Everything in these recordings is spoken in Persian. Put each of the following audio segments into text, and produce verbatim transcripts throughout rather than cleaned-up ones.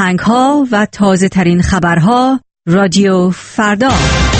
آهنگ‌ها و تازه‌ترین خبرها رادیو فردا.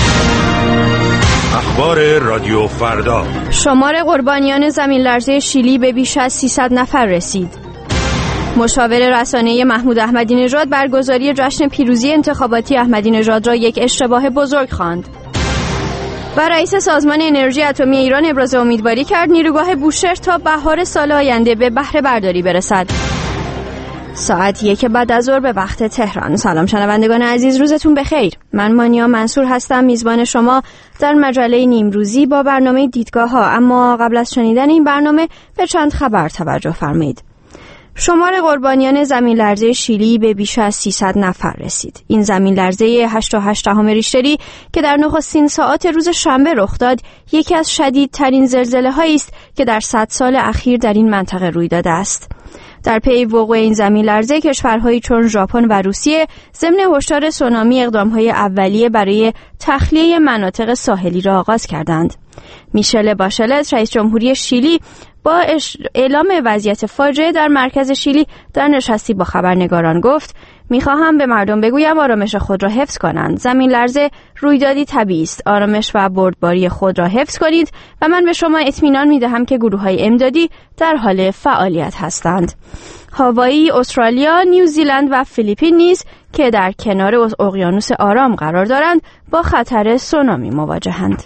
اخبار رادیو فردا. شمار قربانیان زمین لرزه شیلی به بیش از سیصد نفر رسید. مشاور رسانه‌ای محمود احمدی نژاد برگزاری جشن پیروزی انتخاباتی احمدی نژاد را یک اشتباه بزرگ خواند. و رئیس سازمان انرژی اتمی ایران ابراز امیدواری کرد نیروگاه بوشهر تا بهار سال آینده به بهره برداری برسد. ساعت یک بعد از ظهر به وقت تهران. سلام شنوندگان عزیز، روزتون بخیر. من مانیا منصور هستم، میزبان شما در مجله نیمروزی با برنامه دیدگاه ها. اما قبل از شنیدن این برنامه به چند خبر توجه فرمایید. شمار قربانیان زمین لرزه شیلی به بیش از سیصد نفر رسید. این زمین لرزه هشت و هشت دهم ریشتری که در نخستین ساعات روز شنبه رخ داد، یکی از شدیدترین زلزله هایی است که در صد سال اخیر در این منطقه روی داده است. در پی وقوع این زمین لرزه کشورهایی چون ژاپن و روسیه ضمن هشدار سونامی اقدام‌های اولیه برای تخلیه مناطق ساحلی را آغاز کردند. میشل باشلت رئیس جمهوری شیلی با اعلام وضعیت فاجعه در مرکز شیلی در نشستی با خبرنگاران گفت: میخواهم به مردم بگویم آرامش خود را حفظ کنند. زمین لرزه رویدادی طبیعی است. آرامش و بردباری خود را حفظ کنید و من به شما اطمینان میدهم که گروه‌های امدادی در حال فعالیت هستند. هاوایی، استرالیا، نیوزیلند و فیلیپین نیز که در کنار اقیانوس آرام قرار دارند با خطر سونامی مواجهند.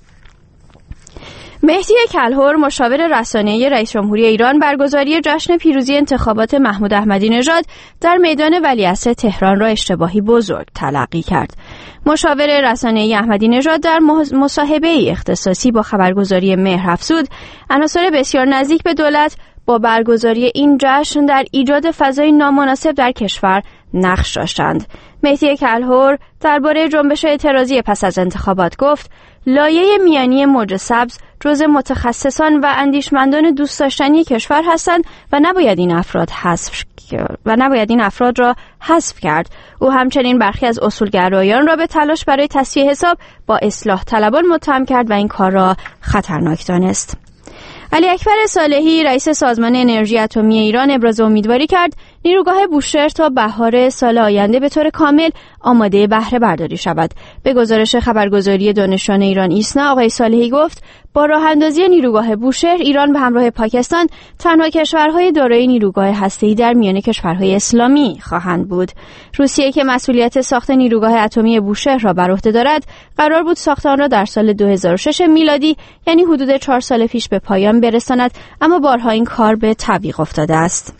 مهدی کلهر مشاور رسانه‌ای رئیس جمهوری ایران برگزاری جشن پیروزی انتخابات محمود احمدی نژاد در میدان ولیعصر تهران را اشتباهی بزرگ تلقی کرد. مشاور رسانه‌ای احمدی نژاد در مصاحبه‌ای اختصاصی با خبرگزاری مهر افزود عناصر بسیار نزدیک به دولت با برگزاری این جشن در ایجاد فضای نامناسب در کشور نقش داشتند. مهدی کلهر درباره جنبش اعتراضی پس از انتخابات گفت: لایه میانی موج سبز جزء متخصصان و اندیشمندان دوست داشتنی کشور هستند و نباید این افراد حذف و نباید این افراد را حذف کرد. او همچنین برخی از اصولگرایان را به تلاش برای تصفیه حساب با اصلاح طلبان متهم کرد و این کار را خطرناک دانست. علی اکبر صالحی رئیس سازمان انرژی اتمی ایران ابراز امیدواری کرد نیروگاه بوشهر تا بهار سال آینده به طور کامل آماده بهره برداری شود. به گزارش خبرگزاری دانشجویان ایران ایسنا، آقای صالحی گفت با راه اندازی نیروگاه بوشهر، ایران به همراه پاکستان تنها کشورهای دارای نیروگاه هسته‌ای در میان کشورهای اسلامی خواهند بود. روسیه که مسئولیت ساخت نیروگاه اتمی بوشهر را بر عهده دارد، قرار بود ساخت آن را در سال دو هزار و شش میلادی، یعنی حدود چهار سال پیش به پایان برساند، اما بارها این کار به تعویق افتاده است.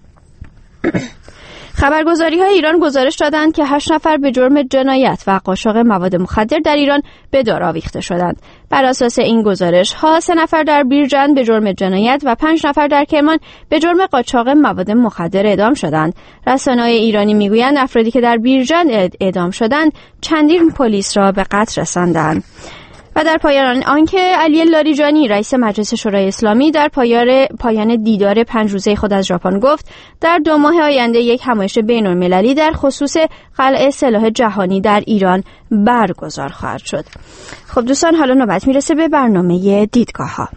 خبرگزاری‌های ایران گزارش دادند که هشت نفر به جرم جنایت و قاچاق مواد مخدر در ایران به دار آویخته شدند. بر اساس این گزارش‌ها سه نفر در بیرجند به جرم جنایت و پنج نفر در کرمان به جرم قاچاق مواد مخدر اعدام شدند. رسانه‌های ایرانی میگویند افرادی که در بیرجند اعدام شدند چندین پلیس را به قتل رساندند. و در پایان آنکه علی لاریجانی رئیس مجلس شورای اسلامی در پایان پایان دیدار پنج روزه خود از ژاپن گفت در دو ماه آینده یک همایش بین‌المللی در خصوص قلعه سلاح جهانی در ایران برگزار خواهد شد. خب دوستان، حالا نوبت میرسه به برنامه دیدگاه ها.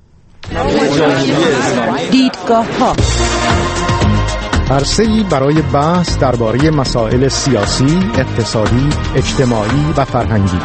دیدگاه ها عرصه‌ای برای بحث درباره مسائل سیاسی، اقتصادی، اجتماعی و فرهنگی.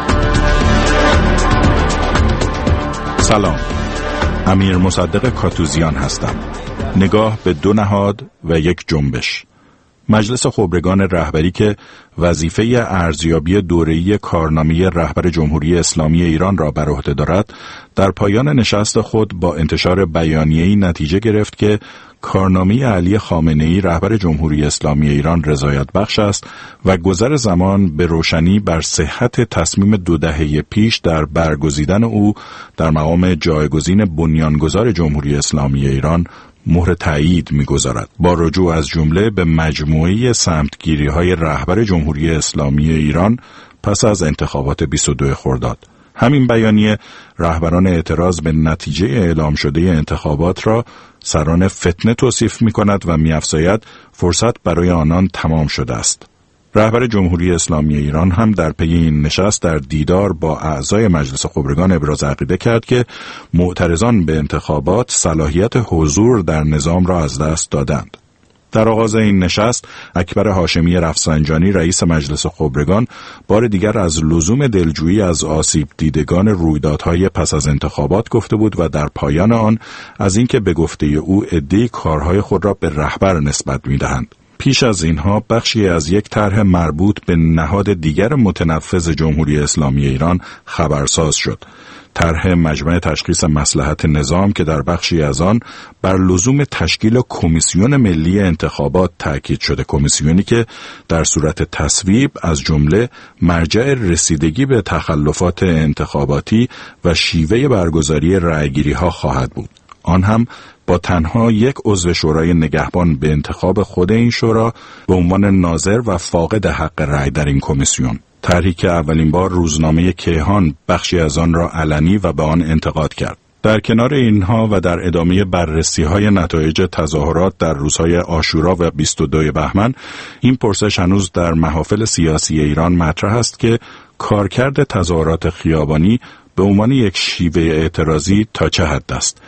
سلام، امیر مصدق کاتوزیان هستم. نگاه به دو نهاد و یک جنبش. مجلس خبرگان رهبری که وظیفه ارزیابی دوره‌ای کارنامه رهبر جمهوری اسلامی ایران را بر عهده دارد، در پایان نشست خود با انتشار بیانیه‌ای نتیجه گرفت که کارنامه علی خامنه‌ای رهبر جمهوری اسلامی ایران رضایت بخش است و گذر زمان به روشنی بر صحت تصمیم دو دهه پیش در برگزیدن او در مقام جایگزین بنیانگذار جمهوری اسلامی ایران مهر تایید می‌گذارد، با رجوع از جمله به مجموعه سمتگیری‌های رهبر جمهوری اسلامی ایران پس از انتخابات بیست و دو خرداد. همین بیانیه رهبران اعتراض به نتیجه اعلام شده انتخابات را سران فتنه توصیف می‌کند و می‌افزاید فرصت برای آنان تمام شده است. رهبر جمهوری اسلامی ایران هم در پی این نشست در دیدار با اعضای مجلس خبرگان ابراز عقیده کرد که معترضان به انتخابات صلاحیت حضور در نظام را از دست دادند. در آغاز این نشست اکبر هاشمی رفسنجانی رئیس مجلس خبرگان بار دیگر از لزوم دلجویی از آسیب دیدگان رویدادهای پس از انتخابات گفته بود و در پایان آن از اینکه به گفته او عده‌ای کارهای خود را به رهبر نسبت می‌دهند. پیش از اینها بخشی از یک طرح مربوط به نهاد دیگر متنفذ جمهوری اسلامی ایران خبرساز شد. طرح مجمع تشخیص مصلحت نظام که در بخشی از آن بر لزوم تشکیل کمیسیون ملی انتخابات تأکید شده، کمیسیونی که در صورت تصویب از جمله مرجع رسیدگی به تخلفات انتخاباتی و شیوه برگزاری رأیگیری ها خواهد بود. آن هم با تنها یک عضو شورای نگهبان به انتخاب خود این شورا به عنوان ناظر و فاقد حق رأی در این کمیسیون. طرحی که اولین بار روزنامه کیهان بخشی از آن را علنی و به آن انتقاد کرد. در کنار اینها و در ادامه بررسی‌های نتایج تظاهرات در روزهای عاشورا و بیست و دوم بهمن، این پرسش هنوز در محافل سیاسی ایران مطرح است که کارکرد تظاهرات خیابانی به عنوان یک شیوه اعتراضی تا چه حد است.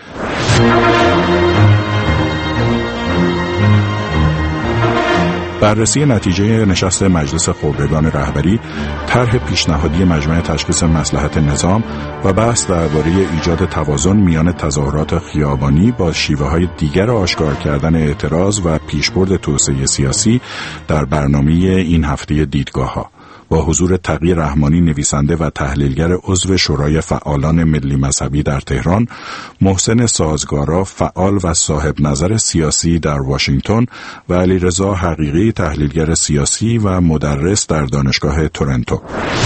بررسی نتیجه نشست مجلس خبرگان رهبری، طرح پیشنهادی مجمع تشخیص مصلحت نظام و بحث درباره ایجاد توازن میان تظاهرات خیابانی با شیوه‌های دیگر آشکار کردن اعتراض و پیشبرد توسعه سیاسی در برنامه این هفته دیدگاه‌ها. با حضور تقی رحمانی نویسنده و تحلیلگر عضو شورای فعالان ملی مذهبی در تهران، محسن سازگارا فعال و صاحب نظر سیاسی در واشنگتن و علیرضا حقیقی تحلیلگر سیاسی و مدرس در دانشگاه تورنتو.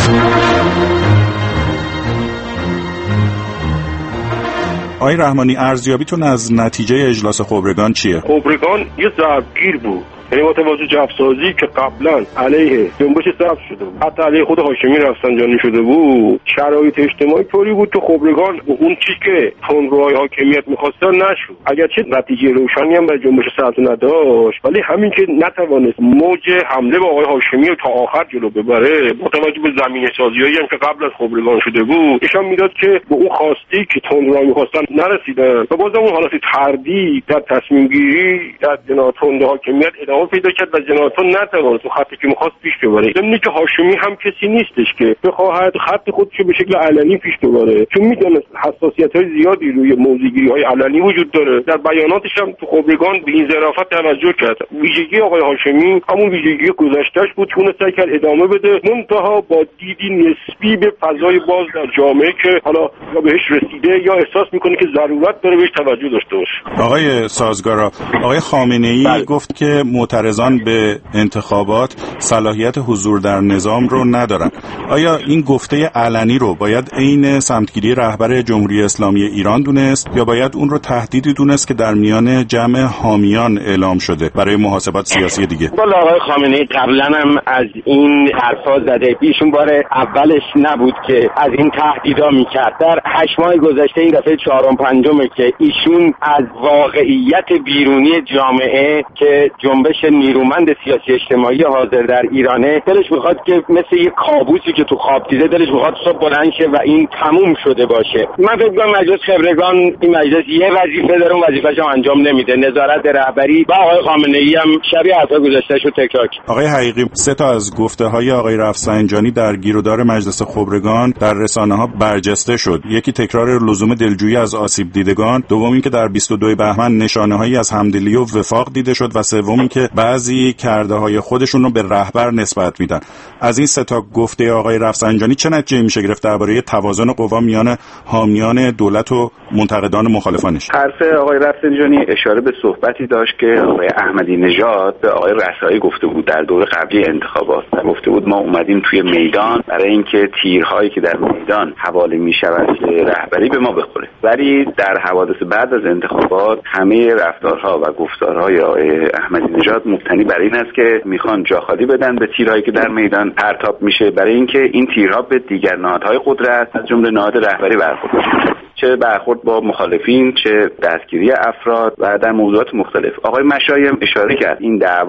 آقای رحمانی، ارزیابیتون از نتیجه اجلاس خبرگان چیه؟ خبرگان یه ضربگیر بود، یعنی با توجه جفسازی که قبلا علیه جنبش سبز شده بود، حتی علیه خود هاشمی رفسنجانی شده بود، شرایط اجتماعی طوری بود که خبرگان اون چیزی که تندروهای حاکمیت می‌خواستن نشد. اگرچه نتیجه روشنی هم برای جنبش سبز نداشت، ولی همین که نتوانست موج حمله به آقای هاشمی رو تا آخر جلو ببره، با توجه به زمینه‌سازی‌هایی هم که قبل از خبرگان شده بود، نشان میداد که به اون خواستی که تندروها می‌خواستن نرسیدن و بازم اون حالت تردید در تصمیم گیری در جناح تند حاکمیت ادامه پیدا کرد و جناحتون نتوانست تو خطی که می‌خواست پیش ببره. ضمن که هاشمی هم کسی نیستش که بخواهد خط خودش به شکل علنی پیش ببره، چون می‌دونه حساسیت‌های زیادی روی موضوعگیری‌های علنی وجود داره. در بیاناتش هم تو خبرگان به این ظرافت توجه کرد. ویژگی آقای هاشمی همون ویژگی گذشته‌اش بود که اون سعی کرد ادامه بده، منتها با دیدی نسبی به فضای باز در جامعه که حالا یا بهش رسیده یا احساس می‌کنه که ضرورت داره بهش توجه داشته باشه. آقای سازگارا، آقای خامنه‌ای بله. گفت که معترضان به انتخابات صلاحیت حضور در نظام رو ندارن. آیا این گفته علنی رو باید عین سمتگیری رهبر جمهوری اسلامی ایران دونست یا باید اون رو تهدیدی دونست که در میان جمع حامیان اعلام شده برای محاسبات سیاسی دیگه؟ والا آقای خامنه‌ای قبلا هم از این حرفا زده، ایشون بار اولش نبود که از این تهدیدا میکرد. در هشت ماه گذشته این دفعه چهارم پنجمه که ایشون از واقعیت بیرونی جامعه که جنبش نیرومند سیاسی اجتماعی حاضر در ایرانه، دلش میخواد که مثل یک کابوسی که تو خواب دیده دلش میخواد صبح بلند شه و این تموم شده باشه. من فکر می‌کنم مجلس خبرگان این مجلس یه وظیفه داره، اون وظیفه‌ش هم انجام نمیده، نظارت رهبری و آقای خامنه‌ای هم شبیه حرفا گذشته‌اش رو تکرار کرد. آقای حقیقی، سه تا از گفته‌های آقای رفسنجانی در گیرودار مجلس خبرگان در رسانه‌ها برجسته شد. یکی تکرار لزوم دلجویی از آسیب دیدگان، دوم اینکه در بیست و دوم بهمن نشانه‌هایی از همدلی و وفاق دیده شد و سوم اینکه بعضی کرده‌های خودشون رو به رهبر نسبت میدن. از این سه تا گفته آقای رفسنجانی چه نتیجه‌ای میشه گرفت درباره توازن قوا میان حامیان دولت و منتقدان مخالفانش؟ حرف آقای رفسنجانی اشاره به صحبتی داشت که آقای احمدی نژاد به آقای رسایی گفته بود در دور قبلی انتخابات. گفته بود ما اومدیم توی میدان برای اینکه تیرهایی که در میدان حواله میشود رهبری به ما بخوره، ولی در حوادث بعد از انتخابات همه رفتارها و گفتارهای آقای احمدی نژاد مبتنی بر این است که میخوان جا خالی بدن به تیرهایی که در میدان پرتاب میشه برای اینکه این تیرها به دیگر نهادهای قدرت از جمله نهاد رهبری برخورد بشه، چه برخورد با مخالفین، چه دستگیری افراد و در موضوعات مختلف. آقای مشایی اشاره کرد این دعوا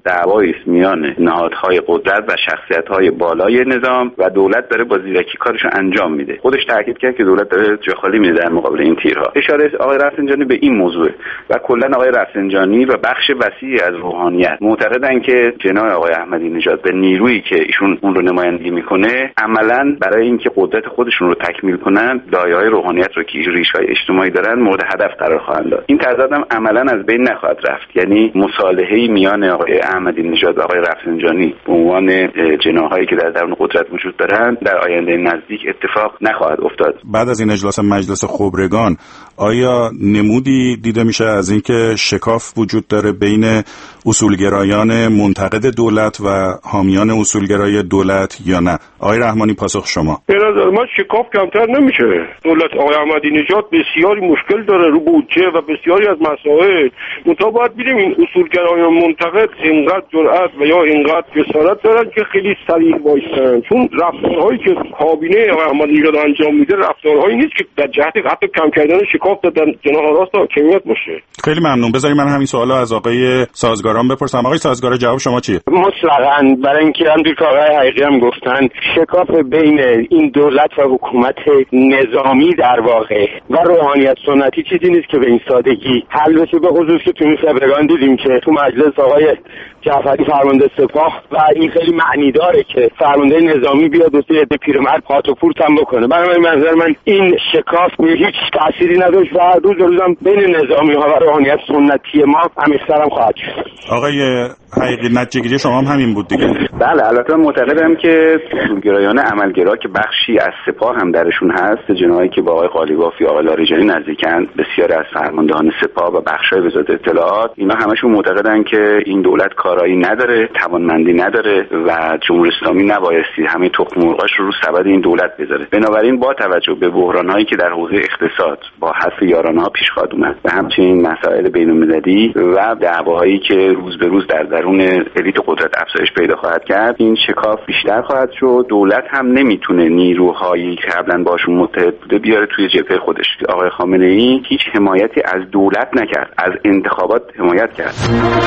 دعوایی است میان نهادهای قدرت و شخصیت‌های بالای نظام و دولت داره با زیرکی کارشو انجام میده. خودش تاکید کرد که دولت داره جا خالی میده در مقابل این تیرها. اشاره آقای رفسنجانی به این موضوع و کلا آقای رفسنجانی و بخش وسیعی از روحانیت معتقدن که جناح آقای احمدی نژاد به نیرویی که ایشون اون رو نمایندگی میکنه عملاً برای اینکه قدرت خودشون رو تکمیل کنن دایه‌های روحانیت رو که ریشه‌های اجتماعی دارن مورد هدف قرار خواهند داد. این تضاد هم عملاً از بین نخواهد رفت. یعنی مصالحه‌ای میان آقای احمدی نژاد و آقای رفسنجانی به عنوان جناحایی که در درون قدرت وجود دارن در آینده نزدیک اتفاق نخواهد افتاد. بعد از این اجلاس مجلس خبرگان آیا نمودی دیده میشه از اینکه شکاف وجود داره بین اصولگرایان منتقد دولت و حامیان اصولگرای دولت یا نه؟ آقای رحمانی پاسخ شما. به نظر من شکاف کمتر نمیشه. دولت آقای احمدی نژاد بسیاری مشکل داره رو بودجه و بسیاری از مسائل. منتها باید ببینیم این اصولگرایان منتقد اینقدر جرأت و یا اینقدر جسارت دارن که خیلی صریح وایسن، چون رفتارهایی که کابینه آقای احمدی نژاد انجام میده رفتارهایی نیست که در جهت حتی کم کردن شکاف دادن جناح راست حاکمیت باشه. خیلی ممنون. بذارید من همین سوالو از آقای سازگاران بپرسم. آقای سازگارا جواب شما چیه؟ مطلقاً برای اینکه همونطور که آقای حقیقی هم گفتن شکاف بین این دولت و حکومت نظامی در واقع و روحانیت سنتی چیزی نیست که به این سادگی حل بشه، به خصوص که تو این خبرگان دیدیم که تو مجلس آقای جعفری فرمانده سپاه و این خیلی معنی داره که فرمانده نظامی بیاد و سه عده پیرمرد پات و پورت هم بکنه. برای منظر من این شکاف هیچ تأثیری نداشت و روز روزم بین نظامی ها و روحانیت سنتی ما عمیق‌تر هم خواهد شد. آقای حقیقی نتیجه‌گیری شما هم همین بود دیگه؟ بله، البته معتقدم که اصولگرایان عملگرا که بخشی از سپاه هم درشون هست، جناحی که با آقای قالیباف یا آقای لاریجانی نزدیکن، بسیاری از فرماندهان سپاه و بخشای وزارت اطلاعات، اینا همشون معتقدن که این دولت کارایی نداره، توانمندی نداره و جمهوری اسلامی نبایستی همه تخم مرغاش رو رو سبد این دولت بذاره. بنابراین با توجه به بحران‌هایی که در حوزه اقتصاد با حذف یارانه‌ها پیش خواهد اومد و همچنین مسائل بین‌المللی و دعواهایی که روز به روز در درون الیت قدرت افزایش پیدا خواهد کرد، این شکاف بیشتر خواهد شد. دولت هم نمیتونه نیروهایی که قبلا باشون متحد بوده بیاره توی جبهه خودش. آقای خامنه‌ای هیچ حمایتی از دولت نکرد، از انتخابات حمایت کرد.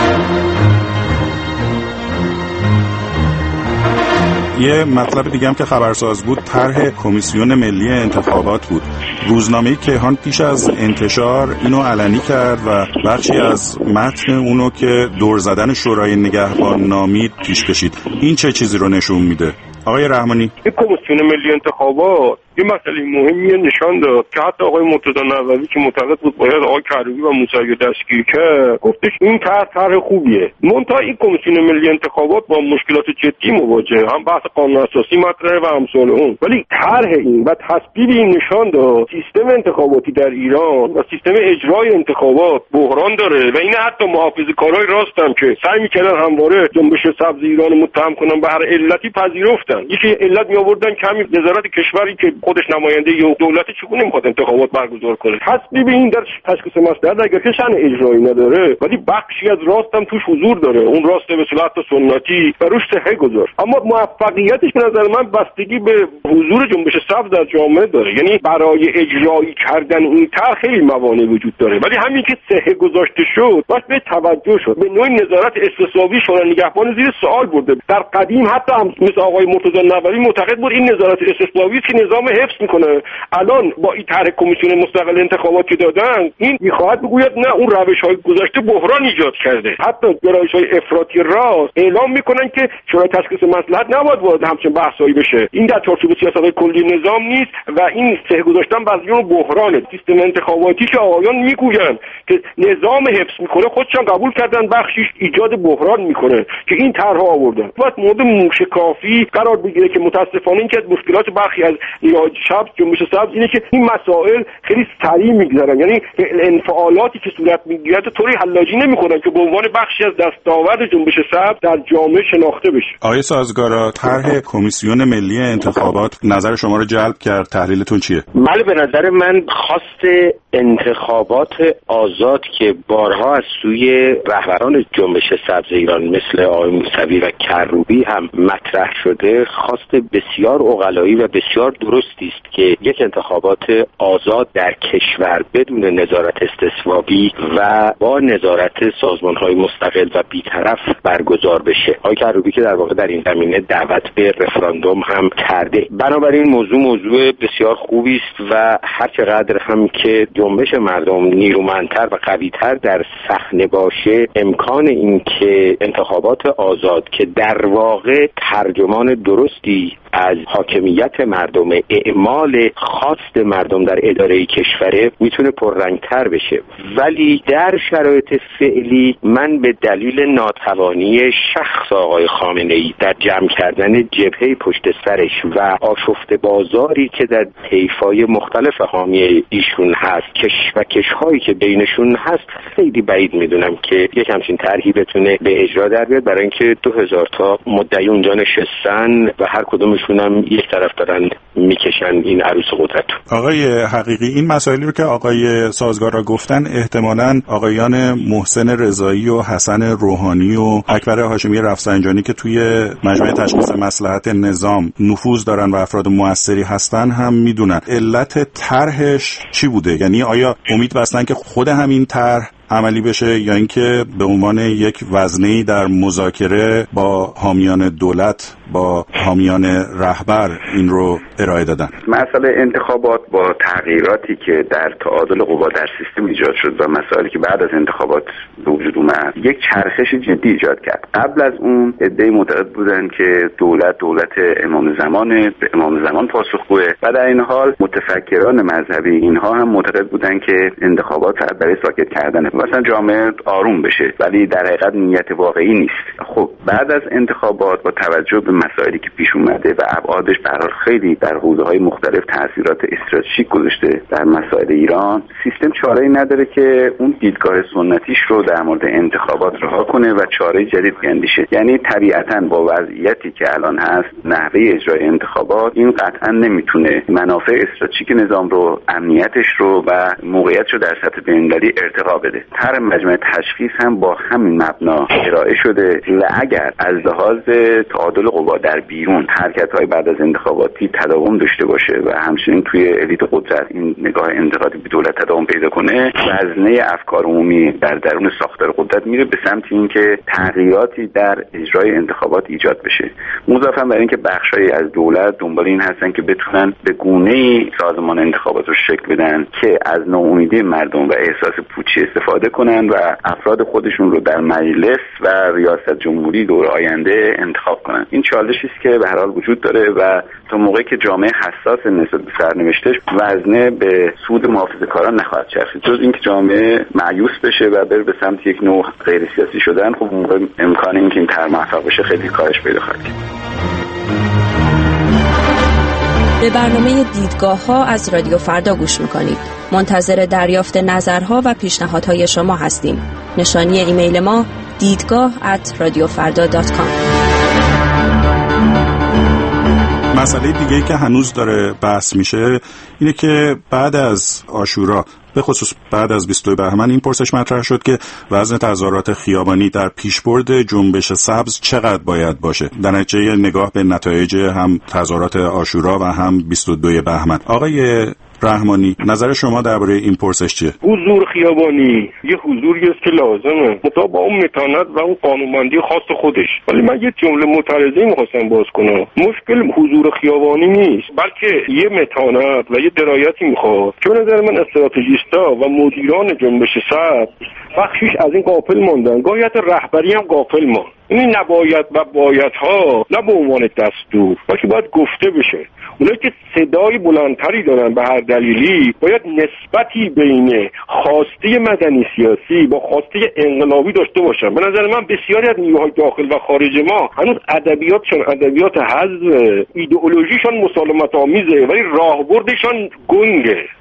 یه مطلب دیگه هم که خبرساز بود طرح کمیسیون ملی انتخابات بود. روزنامه کیهان پیش از انتشار اینو علنی کرد و بخشی از متن اونو که دور زدن شورای نگهبان نامید پیش کشید. این چه چیزی رو نشون میده؟ آقای رحمانی، این کمیسیون ملی انتخابات یه مسئله مهمیه نشان داد که حتی آقای مرتضی نووی که معتقد بود باید آقای کروبی و موسوی دستگیر کرد، گفتش این طرح طرح خوبیه. منتها این کمیسیون ملی انتخابات با مشکلات جدی مواجهه، هم بحث قانون اساسی مطرحه و امثال اون. ولی طرح این و تصویب این نشان داد سیستم انتخاباتی در ایران و سیستم اجرای انتخابات بحران داره و این حتی محافظه‌کارای راستم که سعی می‌کردن همواره جنبش سبز ایران متهم کنن به هر علتی پذیرفتن. یکی علت می‌آوردن کمی نظارت کشوری که خودش نماینده یا دولت چگونه میخواد انتخابات برگزار کنه. تصویب این در تشخیص مصلحت اگر که شأن اجرایی نداره ولی بخشی از راست هم توش حضور داره، اون راست به صورت سنتی و روش صحه گذار، اما موفقیتش به نظر من بستگی به حضور جنبش سبز در جامعه داره. یعنی برای اجرایی کردن این طرح خیلی موانع وجود داره، ولی همین که صحه گذاشته شد باید به توجه شد. به نوعی نظارت استصوابی شورای نگهبان زیر سوال برده. در قدیم حتی هم مثل آقای مرتضی نووی معتقد بود این نظارت استصوابی که نظام حفظ میکنه. الان با این طرح کمیسیون مستقل انتخاباتی دادن این میخواهد بگوید نه، اون روش‌های گذشته بحران ایجاد کرده. حتی گرایش‌های افراطی راست اعلام میکنن که شورای تشخیص مصلحت نباید وارد همچین بحثایی بشه. این در چارچوب سیاست‌های کلی نظام نیست و این صحه گذاشتن بعضیون بحرانه. سیستم انتخاباتی که آقایان میگویند که نظام حفظ میکنه خودشان قبول کردن بخشیش ایجاد بحران میکنه که این طرح آوردن. باید مورد موشکافی قرار بگیره که متاسفانه این که مشکلات برخی از نیروهای شب جنبش سبز اینه که این مسائل خیلی سریع میگذرن، یعنی انفعالاتی که صورت میگیره طوری حلاجی نمیکنن که به عنوان بخشی از دستاورد جنبش سبز در جامعه شناخته بشه. آقای سازگارا، طرح کمیسیون ملی انتخابات نظر شما رو جلب کرد، تحلیلتون چیه؟ بله، به نظر من خواست انتخابات آزاد که بارها از سوی رهبران جنبش سبز ایران مثل آقای موسوی و کروبی هم مطرح شده، خواست بسیار عقلایی و بسیار درست درستی است که یک انتخابات آزاد در کشور بدون نظارت استثوابی و با نظارت سازمان‌های مستقل و بی‌طرف برگزار بشه. آقای کروبی که در واقع در این زمینه دعوت به رفراندوم هم کرده. بنابراین موضوع موضوع بسیار خوبی است و هر چقدر هم که جنبش مردم نیرومندتر و قوی‌تر در صحنه باشه، امکان این که انتخابات آزاد که در واقع ترجمان درستی از حاکمیت مردم، اعمال خواست مردم در اداره کشوره، میتونه پررنگتر بشه. ولی در شرایط فعلی من به دلیل ناتوانی شخص آقای خامنه‌ای در جمع کردن جبهه پشت سرش و آشفته بازاری که در طیف‌های مختلف حامی ایشون هست، کش و کش‌هایی که بینشون هست، خیلی بعید میدونم که یک همچین طرحی بتونه به اجرا در بیاد، برای اینکه دو هزار تا مدعی اونجا نشستن و هر کدومشون هم یک طرف دارن میکشن این عروس قدرت. آقای حقیقی، این مسائلی رو که آقای سازگارا گفتن احتمالاً آقایان محسن رضایی و حسن روحانی و اکبر هاشمی رفسنجانی که توی مجمع تشخیص مصلحت نظام نفوذ دارن و افراد مؤثری هستن هم میدونن. علت طرحش چی بوده؟ یعنی آیا امید بستن که خود همین طرح عملی بشه یا اینکه به عنوان یک وزنه‌ای در مذاکره با حامیان دولت، با حامیان رهبر این رو ارائه دادن؟ مسئله انتخابات با تغییراتی که در تعادل قوا در سیستم ایجاد شد و مسائلی که بعد از انتخابات به وجود اومد، یک چرخش جدی ایجاد کرد. قبل از اون عده‌ای معتقد بودن که دولت دولت امام زمان به امام زمان پاسخگوه و در این حال متفکران مذهبی اینها هم معتقد بودن که انتخابات برای ساکت کردن مثلا جامعه آروم بشه، ولی در حقیقت نیت واقعی نیست. خب بعد از انتخابات با توجه به مسائلی که پیش اومده و ابعادش به هر حال خیلی در حوزه‌های مختلف تاثیرات استراتژیک گذاشته در مسائل ایران، سیستم چاره‌ای نداره که اون دیدگاه سنتیش رو در مورد انتخابات رها کنه و چاره جدید بیندیشه. یعنی طبیعتاً با وضعیتی که الان هست، نحوه اجرای انتخابات این قطعاً نمیتونه منافع استراتژیک نظام رو، امنیتش رو و موقعیتش رو در سطح بین‌المللی ارتقا بده. طرح مجمع تشخیص هم با همین مبنا ارائه شده و اگر از لحاظ تعادل قوا در بیرون حرکت‌های بعد از انتخاباتی تداوم داشته باشه و همچنین توی الیت قدرت این نگاه انتقادی به دولت تداوم پیدا کنه، وزنه افکار عمومی در درون ساختار قدرت میره به سمت اینکه تغییراتی در اجرای انتخابات ایجاد بشه. مضافاً بر اینکه بخشایی از دولت دنبال این هستن که بتونن به گونه‌ای سازمان انتخابات رو شکل بدن که از ناامیدی مردم و احساس پوچی استفاده کنن و افراد خودشون رو در مجلس و ریاست جمهوری دور آینده انتخاب کنن. این چالشی است که به هر حال وجود داره و تا موقعی که جامعه حساس نسبت به سرنوشتش، وزنه به سود محافظه‌کاران نخواهد چرخید، جز اینکه جامعه مایوس بشه و بره به سمت یک نوع غیر سیاسی شدن. خب موقع امکان اینکه این طرح موفق بشه خیلی کاهش پیدا خواهد کرد. به برنامه دیدگاه‌ها از رادیو فردا گوش می‌کنید. منتظر دریافت نظرها و پیشنهادهای شما هستیم. نشانی ایمیل ما دیدگاه ات رادیو فردا دات کام. مسئله دیگه‌ای که هنوز داره بحث میشه اینه که بعد از عاشورا، به خصوص بعد از بیست و دو بهمن، این پرسش مطرح شد که وزن تظاهرات خیابانی در پیشبرد جنبش سبز چقدر باید باشه، در نتیجه نگاه به نتایج هم تظاهرات عاشورا و هم بیست و دو بهمن. آقای رحمانی، نظر شما درباره این پرسش چیه؟ حضور خیابانی یه حضوری است که لازمه، مطابق با اون متانت و اون قانونمندی خاص خودش. ولی من یه جمله معترضه می‌خواستم باز کنم. مشکل حضور خیابانی نیست، بلکه یه متانت و یه درایتی می‌خواد. چون نظر من استراتژیستا و مدیران جنبش سبز بخشش از این غافل ماندن، گاهیت رهبری هم غافل ماند. این نباید و بایدها نه به عنوان دستور، بلکه باید گفته بشه. اونایی که صدای بلندتری دارن به هر دلیلی، باید نسبتی بین خواسته مدنی سیاسی با خواسته انقلابی داشته باشن. به نظر من بسیاری از نیروهای داخل و خارج ما هنوز ادبیاتشون ادبیات حزب، ایدئولوژیشون مسالمت آمیزه ولی راهبردشون گنگه.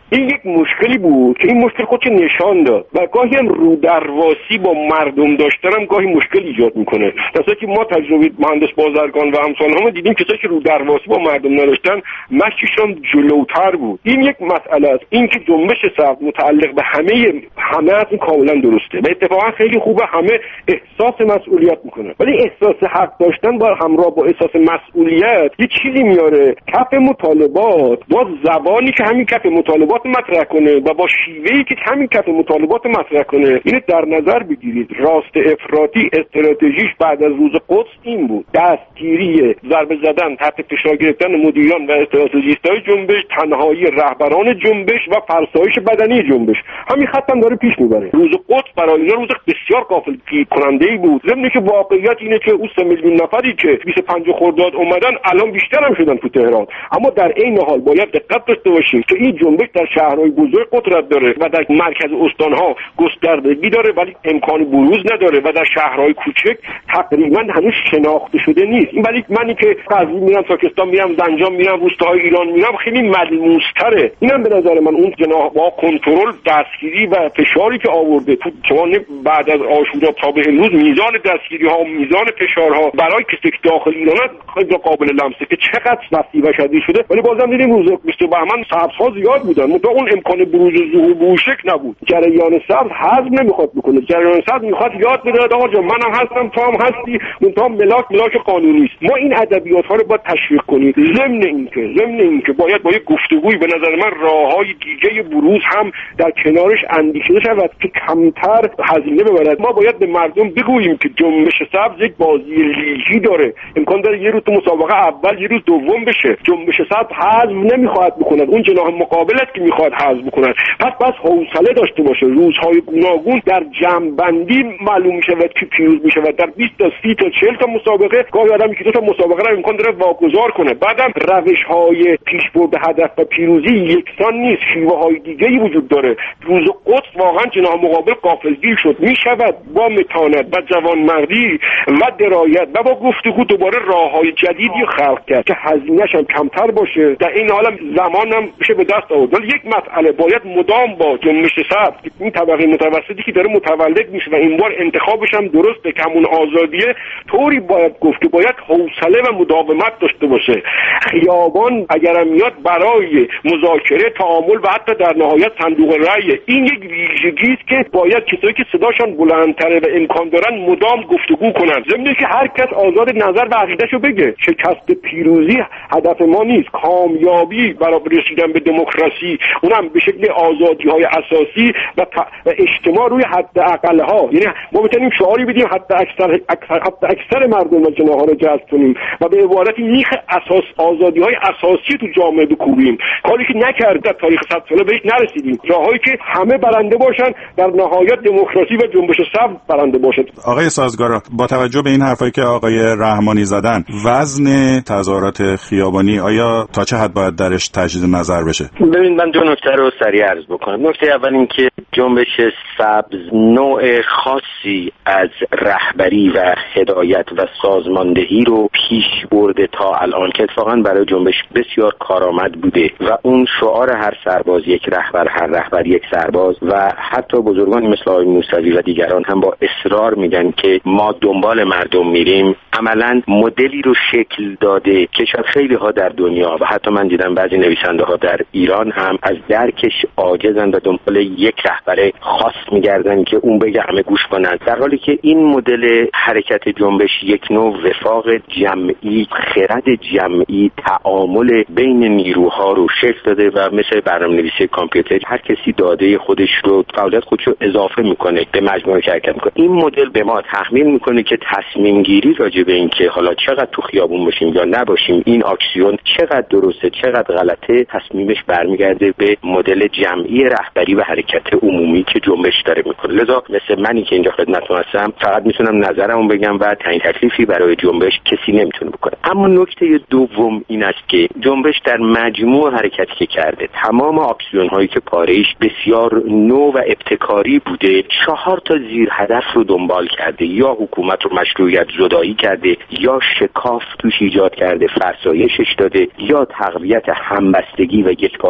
این یک مشکلی بود که این مشکل خودش نشان داد و گاهی هم رو درواسی با مردم داشتن هم گاهی مشکل ایجاد میکنه. در صورتی که ما تجربه مهندس بازرگان و همسالهامون دیدیم کسایی که رو درواسی با مردم نداشتن مشیشون جلوتر بود. این یک مسئله است. این که جنبش سبز متعلق به همه همه از این کاملا درسته و اتفاقا خیلی خوبه، همه احساس مسئولیت میکنه، ولی احساس حق داشتن با همراه با احساس مسئولیت یه چیزی میاره کف مطالبات، با زبانی که همین کف مطالبات مطرح کنه و با شیوهی که همین کف مطالبات مطرح کنه. اینو در نظر بگیرید. راست افراطی استراتژیش بعد از روز قدس این بود: دستگیری، ضربه زدن، تحت فشار گرفتن مدیران و استراتژیست‌های جنبش، تنهایی رهبران جنبش و فرسایش بدنی جنبش. همین خط هم داره پیش میبره. روز قدس برای اینا روز بسیار غافلگیر کننده‌ای بود. ضمن که واقعیت اینه که اون سه میلیون نفری که بیست و پنج خرداد اومدن الان بیشتر هم شدن تو تهران. اما در این حال باید دقت داشته باشیم که این جنبش در شهرهای بزرگ قدرت داره و در مرکز استان‌ها گستردگی داره ولی امکان بروز نداره و در شهرهای کوچک تقریبا هنوز شناخته شده نیست. این ولی منی که قزوین میرم، پاکستان میرم، زنجان میرم، روستاهای ایران میرم، خیلی ملموس‌تره. اینم به نظر من اون جناح با کنترل، دستگیری و فشاری که آورده تو شما بعد از عاشورا تا به امروز میزان دستگیری‌ها و میزان فشارها برای کسی که داخل ایران خیلی قابل لمسه که چقدر وسیع و شدید شده. ولی بازم دیدیم روز بیست و بهمن سبزها زیاد بودن، منتها اون امکان بروز و ظهور به اون شکل نبود. جریان سبز حزم نمیخواد بکنه. جریان سبز میخواد یاد بده آقا جان منم هستم تو هم هستی، منتها ملاک ملاک قانونی است. ما این ادبیات‌ها رو باید تشویق کنیم. ضمن اینکه ضمن اینکه باید با یک گفتگوی به نظر من راههای دیگه بروز هم در کنارش اندیشیده شود که کمتر هزینه ببرد. ما باید به مردم بگوییم که جنبش سبز یک بازی لیگی داره، امکان داره یه روز تو مسابقه اول یه روز دوم بشه. جنبش سبز حذف نمیخواد بکنه، اون جناح مقابل است که میخواد حذف بکنه. پس بس حوصله داشته باشه. روزهای گوناگون در جمع‌بندی معلوم میشود که پیروز میشود. در بیست تا سی تا چهل تا مسابقه گاهی آدم که دو تا مسابقه رو امکان داره واگذار کنه. بعدم روش‌های پیشبرد هدف و پیروزی یکسان نیست، شیوه‌های دیگه‌ای وجود داره. روز قدس واقعا جناح مقابل غافلگیر شد. میشود با متانت و جوانمردی و درایت و با گفتگو دوباره راه‌های جدیدی خلق کرد که هزینه‌اش هم کمتر باشه. در این حال زمان هم بشه به دست آورد. ولی یک مسئله باید مدام با جنبش سبز این طبقه متوسطی که داره متولد میشه و این بار انتخابش هم درسته که همون آزادیه، طوری باید گفت که باید حوصله و مداومت داشته باشه. خیابان اگرم میاد برای مذاکره، تعامل و حتی در نهایت صندوق رأی، این یک ویژگی است که باید کسایی که صداشان بلندتره و امکان دارن مدام گفتگو کنن. ضمن که هر کس آزاد نظر و عقیده‌شو بگه. شکست پیروزی هدف ما نیست. کامیابی برای رسیدن به دموکراسی، اونم به شکل آزادی‌های اساسی و, ت... و اجتماع روی حد اقل‌ها. یعنی ما میتونیم شعاری بدیم حتی اکثر اکثر حتی اکثر مردم و جناح‌ها رو جذب کنیم و به عبارتی میخ اساس آزادی‌های اساسی تو جامعه بکوبیم. کاری که نکرد در تاریخ صد ساله بهش نرسیدیم. راهایی که همه برنده باشن، در نهایت دموکراسی و جنبش سبز برنده باشه. آقای سازگارا، با توجه به این حرفایی که آقای رحمانی زدن، وزن تظاهرات خیابانی آیا تا چه حد باید درش تجدید نظر بشه؟ ببین من دو نکته رو سریع عرض بکنم. نکته اول این که جنبش سبز نوع خاصی از رهبری و هدایت و سازماندهی رو پیش برده تا الان که اتفاقا برای جنبش بسیار کارآمد بوده و اون شعار هر سرباز یک رهبر، هر رهبر یک سرباز، و حتی بزرگانی مثل آقای موسوی و دیگران هم با اصرار میگن که ما دنبال مردم میریم، عملا مدلی رو شکل داده که شاید خیلی ها در دنیا و حتی من دیدم بعضی نویسنده ها در ایران هم از درکش عاجزن و دنبال یک رهبر خاص میگردن که اون بگه همه گوش کنن، در حالی که این مدل حرکت جنبش یک نوع وفاق جمعی، خرد جمعی، تعامل بین نیروها رو شکل داده و مثل برنامه‌نویسی کامپیوتر هر کسی داده خودش رو، فعالیت خودش رو اضافه میکنه به مجموعه که حرکت میکنه. این مدل به ما تحمیل میکنه که تصمیم گیری راجع به این که حالا چقدر تو خیابون باشیم یا نباشیم، این اکسیون چقدر درسته چقدر غلطه، تصمیمش برمیگرده به مدل جمعی رهبری و حرکت عمومی که جنبش داره میکنه. لذا مثل منی که اینجا خدمتتون هستم فقط میتونم نظرمو بگم و تعیین تکلیفی برای جنبش کسی نمیتونه بکنه. اما نکته دوم این است که جنبش در مجموع حرکتی که کرده، تمام اکسیون هایی که پاره‌ایش بسیار نو و ابتکاری بوده، چهار تا زیر هدف رو دنبال کرده: یا حکومت رو مشروعیت زدایی کرده، یا شکاف توش ایجاد کرده فرسایشش داده، یا تقویت همبستگی و یکپارچگی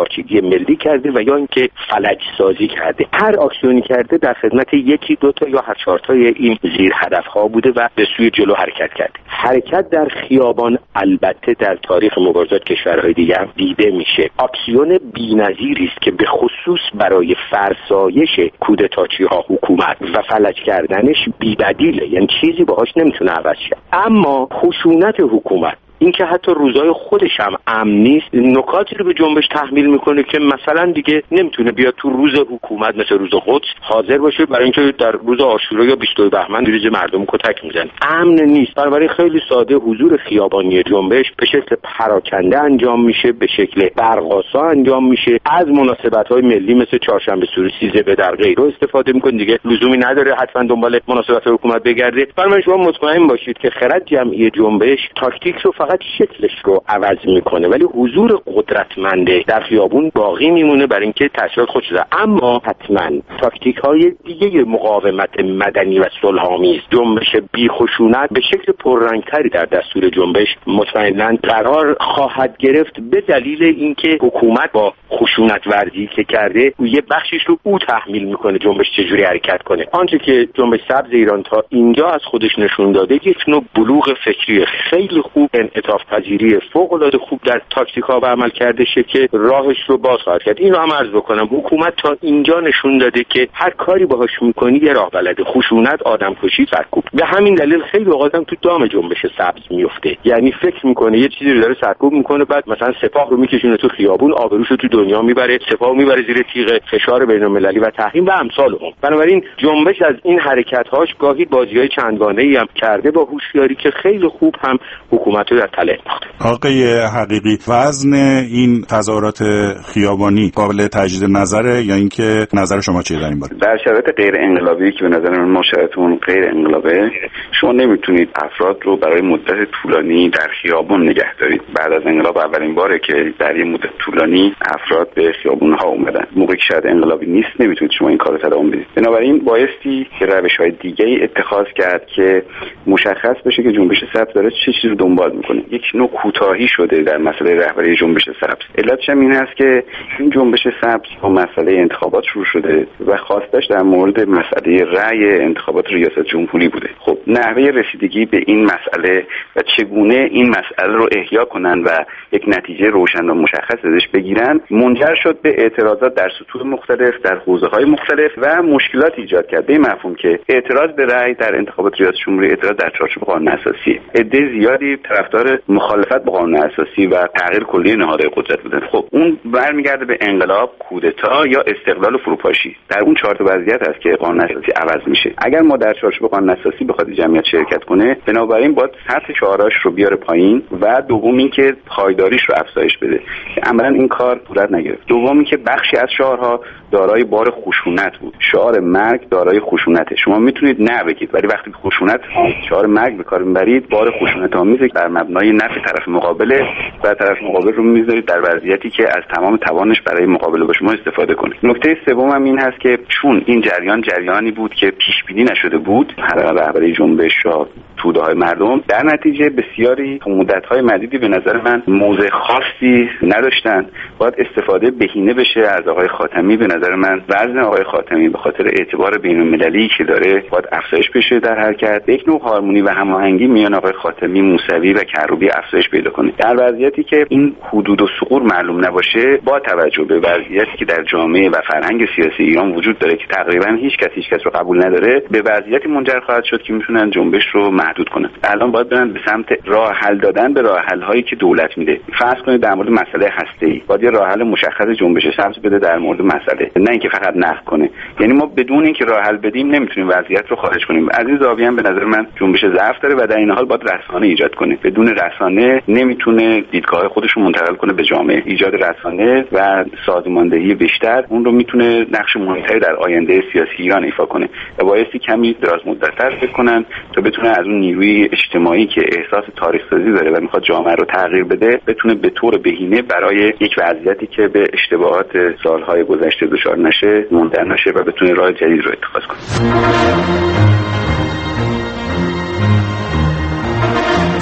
ملی کرده و یا اینکه فلج سازی کرده. هر اکسیونی کرده در خدمت یکی دو تا یا هر چهار تا این زیر هدف ها بوده و به سوی جلو حرکت کرده. حرکت در خیابان البته در تاریخ مبارزات کشورهای دیگه هم دیده میشه. اکسیون بی‌نظیری است که به خصوص برای فرسایش کودتاچی ها حکومت و فلج کردنش بی‌بدیله، یعنی چیزی باهاش نمیتونه عوض شه. اما خشونت حکومت، این که حتی روزای خودش هم امن نیست، نکاتی رو به جنبش تحمیل میکنه که مثلا دیگه نمیتونه بیاد تو روز حکومت مثل روز قدس حاضر باشه، برای اینکه در روز عاشورا یا بیست و دو بهمن دیروز مردم کتک میزنه. امن نیست. بنابراین خیلی ساده حضور خیابانی جنبش به شکل پراکنده انجام میشه، به شکل برق‌آسا انجام میشه. از مناسبت‌های ملی مثل چهارشنبه سوری، سیزده به در غیره استفاده میکنه. دیگه لزومی نداره حتما دنبال مناسبت حکومت بگرده. بنابراین شما مطمئن باشید که خرد جمعی جنبش تاکتیک رو فقط شکلش رو عوض میکنه، ولی حضور قدرتمنده در خیابون باقی میمونه برای اینکه تشکیلات خودش داره. اما حتما تاکتیک های دیگه مقاومت مدنی و صلح‌آمیز، جنبش بی خشونت به شکل پررنگتری در دستور جنبش مطمئناً قرار خواهد گرفت، به دلیل اینکه حکومت با خشونت ورزی که کرده یه بخشش رو او تحمیل میکنه جنبش چجوری حرکت کنه. آنچه که جنبش سبز ایران تا اینجا از خودش نشون داده یک نوع بلوغ فکری خیلی خوب، انعطاف پذیری فوق العاده خوب در تاکتیک ها به عمل کرده شه که راهش رو باز خواهد کرد. این رو هم عرض بکنم حکومت تا اینجا نشون داده که هر کاری باهاش میکنی یه راه بلده. خشونت، آدمکشی، سرکوب. به همین دلیل خیلی اوقات هم تو دام جنبش سبز میفته، یعنی فکر میکنه یه چیزی رو داره سرکوب میکنه، بعد مثلا سپاه رو میکشونه تو خیابون، آبروشو تو دنیا میبره، سپاه میبره زیر تیغ فشار بین‌المللی و تحریم و امثال اون. بنابراین جنبش از این حرکت‌هاش گاهی بازی‌های چندگانه‌ای هم کرده با هوشیاری که خیلی خوب هم حکومت رو در تله انداخته. آقای حقیقی، وزن این تظاهرات خیابانی قابل تجدید نظره یا اینکه نظر شما چیه در این باره؟ در شرایط غیر انقلابی که به نظر من ما شرایطمون غیر انقلابه، شما نمیتونید افراد رو برای مدت طولانی در خیابون نگه دارید. بعد از انقلاب اولین باره که در یه مدت طولانی افراد به خیابون‌ها اومدن. موقعی که شاید انقلابی نیست نمیتونید شما این کارو تداوم بدید. بنابراین بایستی روش‌های دیگه‌ای اتخاذ کرد که مشخص بشه که جنبش سبز داره چه چیزی رو دنبال میکنه. یک نوع کوتاهی شده در مسئله رهبری جنبش سبز. علتش هم این است که این جنبش سبز با مسئله انتخابات شروع شده و خواستش در مورد مسئله رأی انتخابات ریاست جمهوری بوده. خب نحوه رسیدگی به این مسئله و چگونه این مسئله رو احیا کنن و یک نتیجه روشن و مشخص ازش بگیرن منجر شد به اعتراضات در سطوح مختلف، در حوزه‌های مختلف و مشکلات ایجاد کرد. به مفهوم که اعتراض به رأی در انتخابات ریاست جمهوری اعتراض در چارچوب قانون اساسی، عده زیادی طرفدار مخالفت با قانون اساسی و تغییر کلی نهادهای قدرت بودن. خب اون برمیگرده به انقلاب، کودتا یا استقلال و فروپاشی. در اون چهار تا وضعیت هست که قانون اساسی عوض میشه. اگر ما در چارچوب قانون اساسی بخواد جمعیت شرکت کنه، بنابراین باید سطح چهارش رو بیاره پایین و دوم این که پایداریش رو افزایش بده. عملاً این کار صورت نگرفت. دومی که بخشی از شعارها دارای بار خشونت بود. شعار مرگ دارای خشونته. شما میتونید نه بگید، ولی وقتی خشونت شعار مرگ به کار میبرید، بار خشونت آمیز در مبنای نفی طرف مقابله و طرف مقابل رو میذارید در وضعیتی که از تمام توانش برای مقابله با شما استفاده کنه. نکته سوم هم این هست که چون این جریان جریانی بود که پیش بینی نشده بود، رهبری جنبش و توده‌های مردم در نتیجه بسیاری مدت‌های مدیدی به نظر من موضع خاصی نداشتن. باید استفاده بهینه بشه از آقای خاتمی. به نظر من وزن آقای خاتمی به خاطر اعتبار بین‌المللی که داره باید افزایش بشه در حرکت. یک نوع هارمونی و هماهنگی میان آقای خاتمی، موسوی و کروبی افزایش پیدا کنه. در وضعیتی که این حدود و ثغور معلوم نباشه، با توجه به وضعیتی که در جامعه و فرهنگ سیاسی ایران وجود داره که تقریبا هیچ کس هیچ کس رو قبول نداره، به وضعیتی منجر خواهد شد که میتونن جنبش رو محدود کنن. الان باید برن به سمت راه حل دادن به راه حل هایی که دولت میده. فرض کنید در مورد مسئله هسته‌ای باید یه راه حل مشخص جنبش سبز بده در مورد مسئله، نه اینکه فقط نقد کنه. یعنی ما بدون اینکه راه حل بدیم نمیتونیم وضعیت رو خارج کنیم. از این زاویه هم به نظر من جنبش ضعف داره و در این حال باید رسانه ایجاد کنه. بدون رسانه نمیتونه دیدگاه خودش رو منتقل کنه به جامعه. ایجاد رسانه و سازماندهی بیشتر اون رو میتونه نقش مهمتری در آینده سیاسی ایران ایفا کنه و بایستی کمی دراز مدت‌تر فکر کنن تا بتونه از اون نیروی اجتماعی که احساس تاریخ سازی داره و میخواد جامعه رو تغییر بده بتونه به طور بهینه برای یک وضعیتی که به اشتباهات سالهای گذشته دچار نشه منتهی نشه و بتونه راه جدید رو اتخاذ کنه.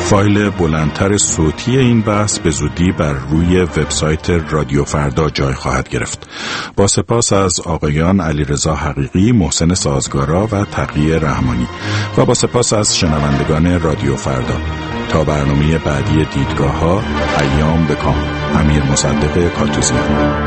فایل بلندتر صوتی این بحث به زودی بر روی وبسایت رادیو فردا جای خواهد گرفت. با سپاس از آقایان علیرضا حقیقی، محسن سازگارا و تقی رحمانی و با سپاس از شنوندگان رادیو فردا. تا برنامه بعدی دیدگاه ها، ایام بکام. امیر مصدق کاتوزیان.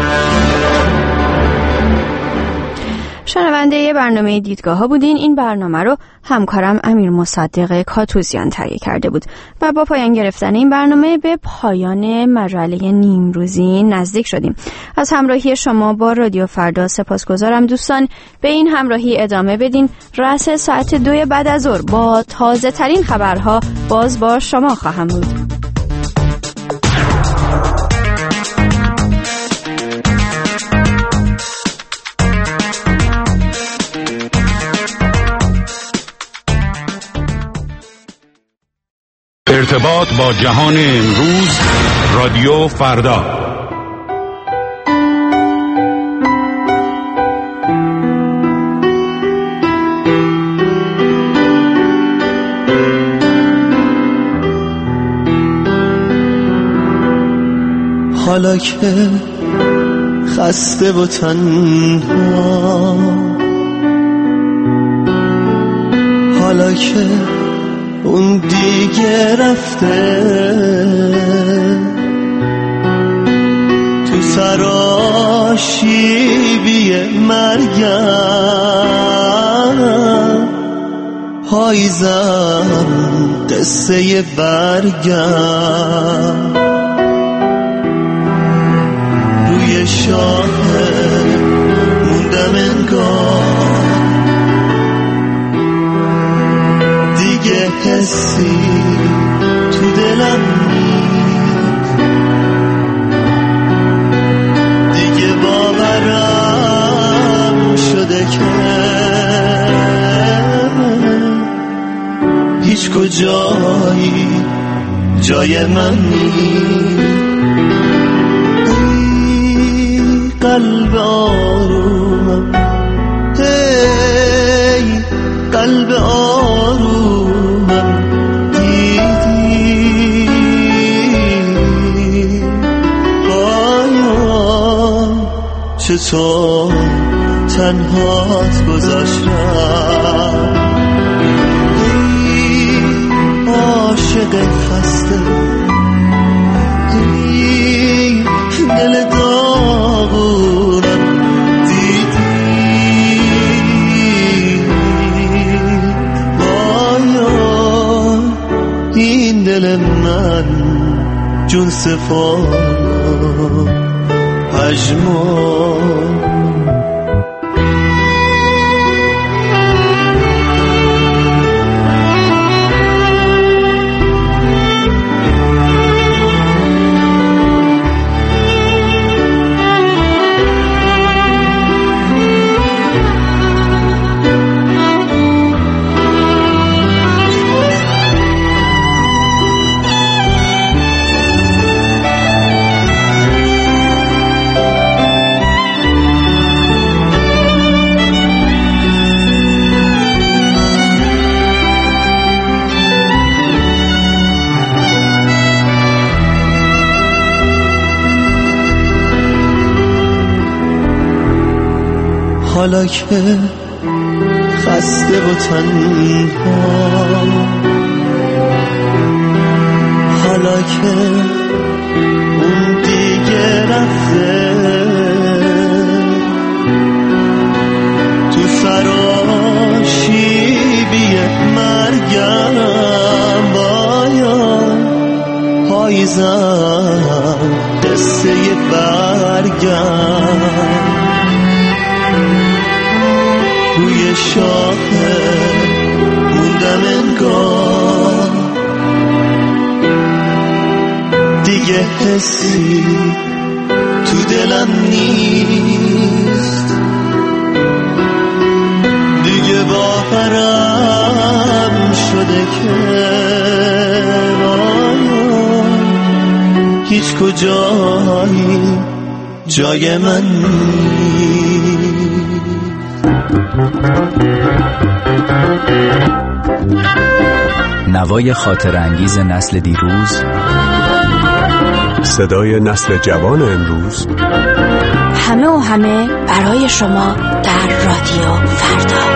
شنونده برنامه دیدگاه ها بودین. این برنامه رو همکارم امیر مصدق کاتوزیان تهیه کرده بود و با پایان گرفتن این برنامه به پایان مجله نیمروزی نزدیک شدیم. از همراهی شما با رادیو فردا سپاسگزارم دوستان. به این همراهی ادامه بدین. رأس ساعت دوی بعد از ظهر با تازه ترین خبرها باز با شما خواهم بود. ارتباط با جهان امروز، رادیو فردا. حالا که خسته و تنها، حالا که اون دیگه رفته، تو سراشیبی مرگم پاییزم قصه برگم، روی شاه موندم انگار، دیگه حسی تو دلم نیست، دیگه باورم شده که هیچ کجایی جای من نیست. ای قلب آرومم، ای قلب آرومم، دیدی آیا چطور تنهات گذاشتم، ای عاشق خسته، ای دل داغونم، دل من جون سفار پژمرد. حالا که خسته و تنها، حالا که اون دیگه رفته، تو سراشیبی مرگم باید پاییزم قصه برگم، روی شاخه موندم انگار، دیگه حسی تو دلم نیست، دیگه باورم شده که هیچ کجایی جای من نیست. نوای خاطر انگیز نسل دیروز، صدای نسل جوان امروز، همه و همه برای شما در رادیو فردا.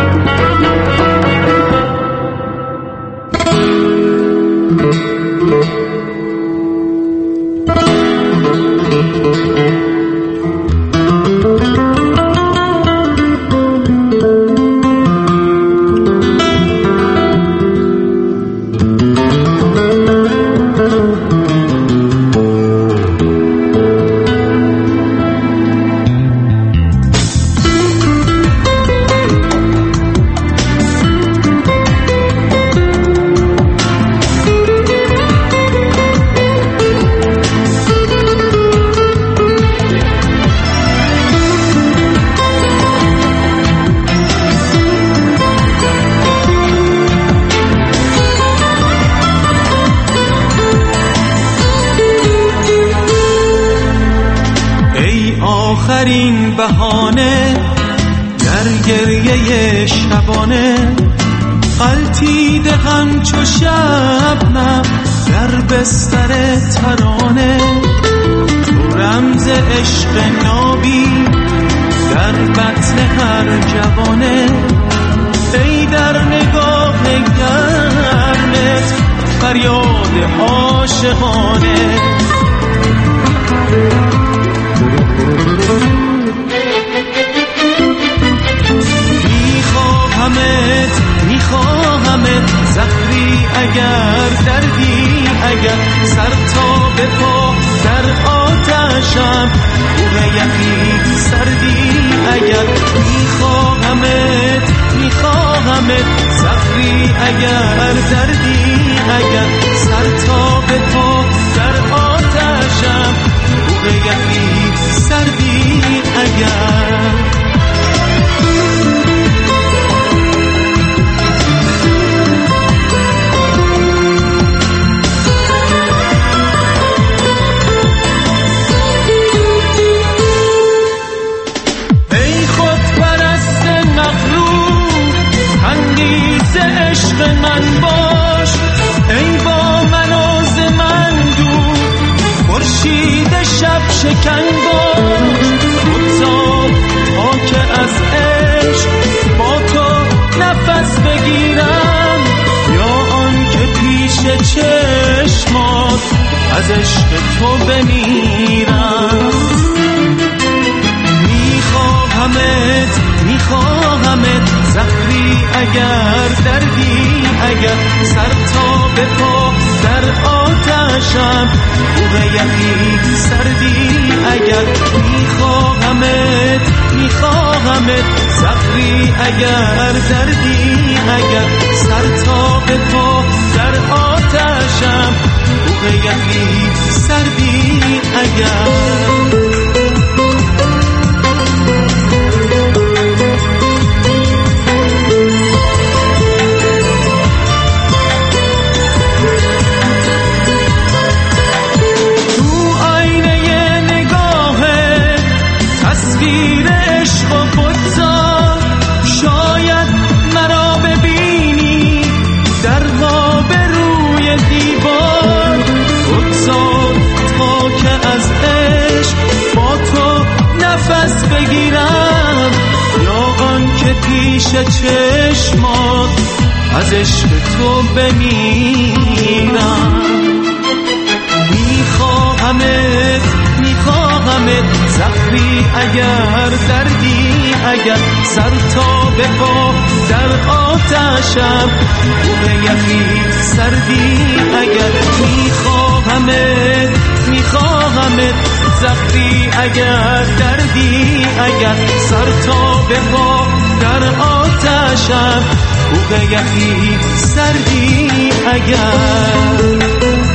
آخرین بهانه در گریه شبانه، غلطیده همچو شبنم در بستر ترانه. تو رمز عشق نابی در بطن هر جوانه، ای در نگاه گرمت فریاد عاشقانه. میخواهمت میخواهمت زخری اگر دردی اگر، سر تا به پا در آتشم بوغ یخی سردی اگر. میخواهمت میخواهمت زخری اگر دردی اگر، سر تا به پا در آتشم بوغ یخی سردی اگر. عشق من باش، ای با من و ز من دور، خورشید شب شکن باش. بگذار تا که از عشق با تو نفس بگیرم، یا آن که پیش چشمات از عشق تو بمیرم. میخواهمت میخواهمت زخری اگر دردی اگر، سر تا به پا در آتشم بوغ یخی سردی اگر. میخواهمت میخواهمت زخری اگر دردی اگر، سر تا به پا در آتشم بوغ یخی سردی اگر. تصویر عشق و بگذار، شاید مرا ببینی در خواب روی دیوار. بگذار تا که از عشق با تو نفس بگیرم، یا آن که پیش چشمات از عشق تو بمیرم. میخواهمت میخواهمت زخری اگر دردی اگر، سر تا به پا در آتشم بوغ یخی سردی اگر. میخواهمت میخواهمت زخری اگر دردی اگر، سر تا به پا در آتشم بوغ یخی سردی اگر.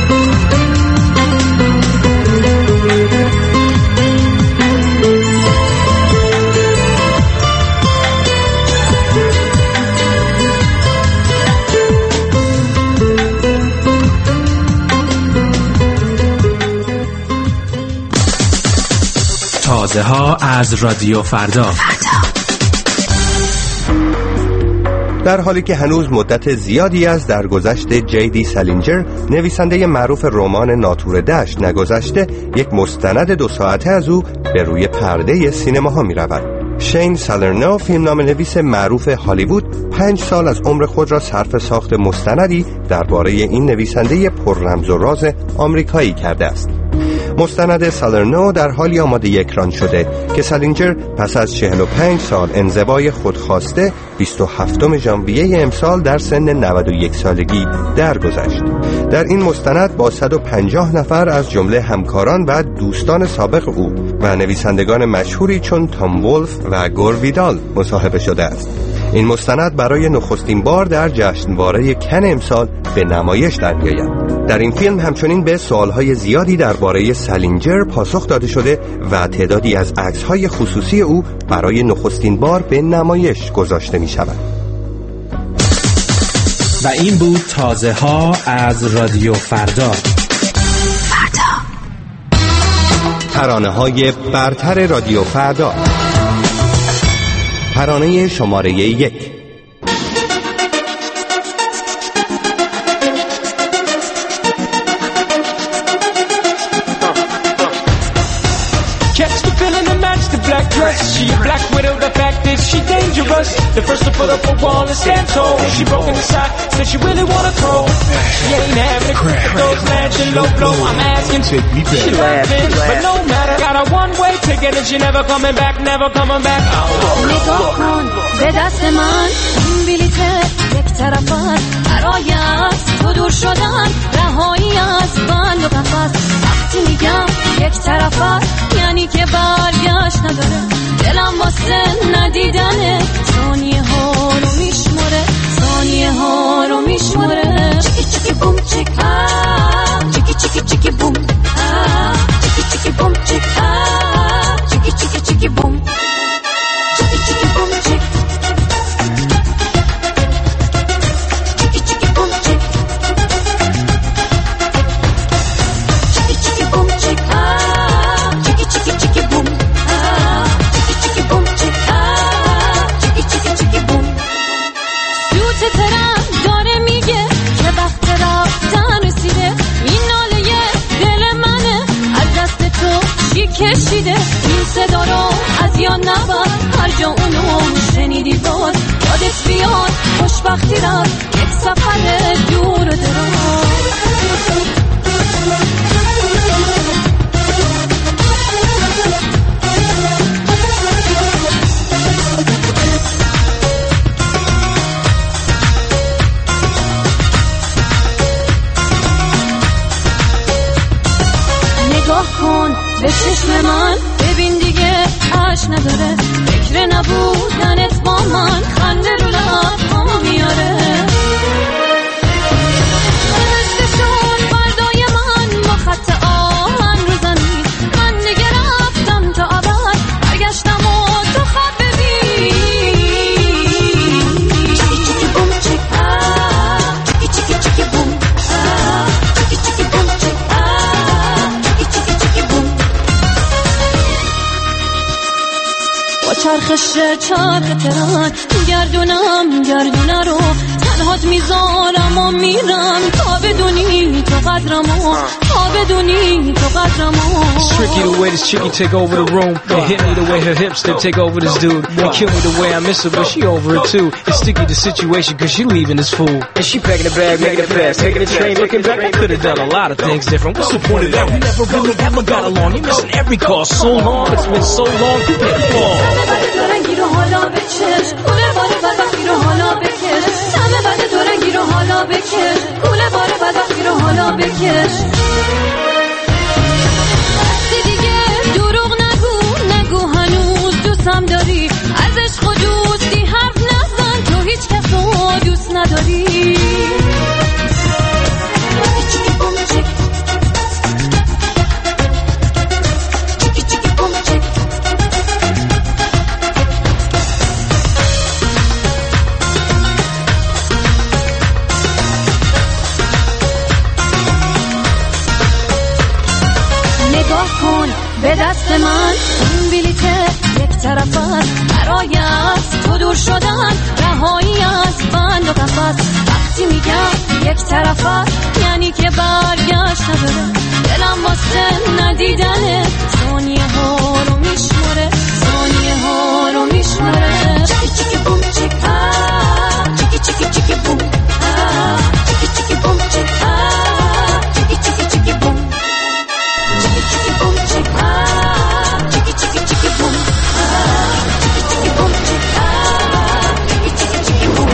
تازه ها از رادیو فردا. در حالی که هنوز مدت زیادی از درگذشت جی دی سالینجر نویسنده معروف رمان ناطور دشت نگذشته، یک مستند دو ساعته از او به روی پرده سینماها می رود. شین سالرنو، فیلمنامه نویس معروف هالیوود، پنج سال از عمر خود را صرف ساخت مستندی درباره این نویسنده پر رمز و راز آمریکایی کرده است. مستند سالرنو در حالی آماده اکران شده که سالینجر پس از چهل و پنج سال انزوای خودخواسته بیست و هفتم ژانویه امسال در سن نود و یک سالگی درگذشت. در این مستند با صد و پنجاه نفر از جمله همکاران و دوستان سابق او و نویسندگان مشهوری چون تام ولف و گور ویدال مصاحبه شده است. این مستند برای نخستین بار در جشنواره کن امسال به نمایش در می‌آید. در این فیلم همچنین به سوالهای زیادی درباره سالینجر پاسخ داده شده و تعدادی از عکس‌های خصوصی او برای نخستین بار به نمایش گذاشته می‌شود. و این بود تازه ها از رادیو فردا. فردا ترانه‌های برتر رادیو فردا. ترانه شماره یک. She a black widow, the fact is she dangerous. The first to put up a wall and stand tall. She broke in the side, said she really wanna throw. She ain't having it, but those mansion low blow. I'm asking, she laughing, but no matter. Got a one-way ticket and she never coming back, never coming back. نگاه کن به دست من، این بلیت یک طرف است برای از تو دور شدن، رهایی از بند و قفس. وقتی میگم یک طرف است یعنی که برگشت نداره، دلم واسه ندیدنه، ثانیه ها رو میشماره، ثانیه ها رو میشماره. چیکی چیکی بوم چیک آه، چیکی چیکی چیکی بوم آه، چیکی چیکی بوم چیک آه، چیکی چیکی چیکی بوم، چیکی چیکی بوم چیک، چیکی چیکی بوم چیک، چیکی چیکی بوم چیک آه، چیکی چیکی چیکی بوم آه، چیکی چیکی بوم چیک آه، چیکی چیکی چیکی بوم. سوت ترم داره میگه که وقت رفتن رسیده، این ناله دل منه از دست تو چی کشیده. این صدا رو از یاد نبر، هر جا اونو شنیدی باز یادت بیاد. خوشبختی رفت یک سفر دور و دراز. نگاه کن به چشم من، ببین دیگه عشق نداره، فکر نبودنت با من خنده رو لب‌هامو میاره. فرشتشون بردای من با خط آهن رو زمین، من دیگه رفتم تا ابد، برگشتم و تو خواب ببین. چیکی چیکی بوم چیک آه، چیکی چیکی چیکی بوم آه، چیکی چیکی بوم چیک آه، چیکی چیکی چیکی بوم. با چرخش چرخ تران گردونم گردونه رو، تنهات میذارم و میرم تا بدونی تو قدرمو، تا بدونی تو قدرمو. It's tricky the way this chickie take over the room. It hit me the way her hips that take over this dude. It kill me the way I miss her, but she over it too. It's sticky the situation cause she leaving this fool. And she packing the bag, making it fast, taking the train, looking back. I could have done a lot of things different. What's the point of that? We never really ever got along. You're missing every call so long. It's been so long. You can't fall. رو حالا بکش، کوله بار بدبختی رو حالا بکش، همه بد تو رنگی رو حالا بکش، کوله بار بدبختی رو حالا بکش. وقتی دیگه دروغ نگو، نگو هنوز دوستم داری، از عشق و دوستی حرف نزن، تو هیچ کس رو دوست نداری. چیکی بوم چیک، چیکی چیکی بوم چیک. نگاه کن به دست من این بلیت یک طرف است برای از تو دور شدن، رهایی از بند و قفس. وقتی میگم یک طرف است یعنی که برگشت نداره، دلم واسه ندیدنه، ثانیه ها رو میشماره، ثانیه ها رو میشماره. چیکی چیکی بوم چیک آه، چیکی چیکی چیکی بوم آه، چیکی چیکی بوم چیک آه، چیکی چیکی چیکی بوم، چیکی چیکی بوم چیک آه، چیکی چیکی چیکی بوم آه، چیکی چیکی بوم چیک آه، چیکی چیکی چیکی بوم.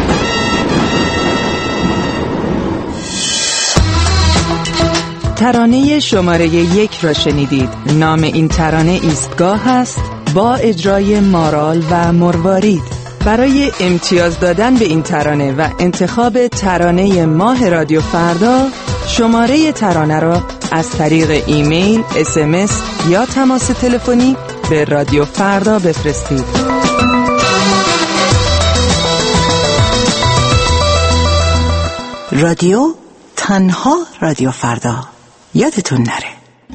ترانه شماره یک را شنیدید. نام این ترانه ایستگاه است با اجرای مارال و مروارید. برای امتیاز دادن به این ترانه و انتخاب ترانه ماه رادیو فردا، شماره ترانه را از طریق ایمیل، اس ام اس یا تماس تلفنی به رادیو فردا بفرستید. رادیو تنها رادیو فردا، یادتون نره.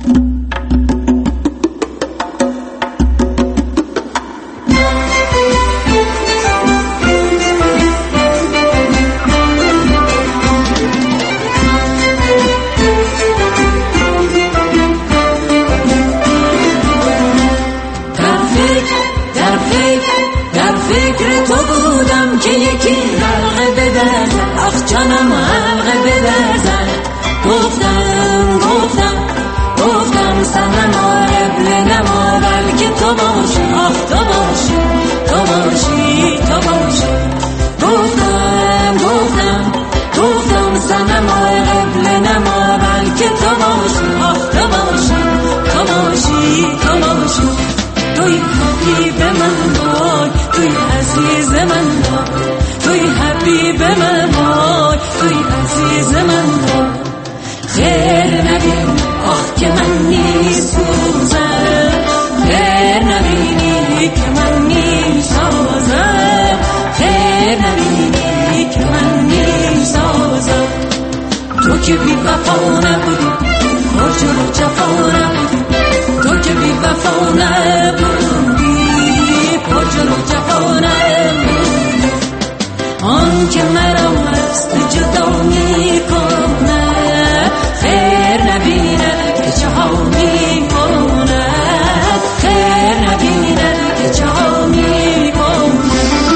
که یکی حلقه بدرزن، آخ جانم حلقه بدرزن. گفتم گفتم گفتم سنما قبل نما، بلکه تو باشی، آخ تو باشی، تو باشی، تو باشی. گفتم گفتم گفتم سنما قبل نما، بلکه تو باشی، آخ تو باشی، تو باشی، تو باشی. توی حبیب من وای، توی عزیز من وای، توی حبیب من وای، توی عزیز من وای. خیر نبینی آخ که من نیسوزم، خیر نبینی که من نیسازم، خیر نبینی که من نیسازم. تو که بی وفا نبودی، خرج و جفا نبودی، تو که بی وفا نبودی، خرج و جفا نبودی. آن که مرا از تو جدا میکنه، خیر نبینه که چه ها میکنه، خیر نبینه که چه ها میکنه.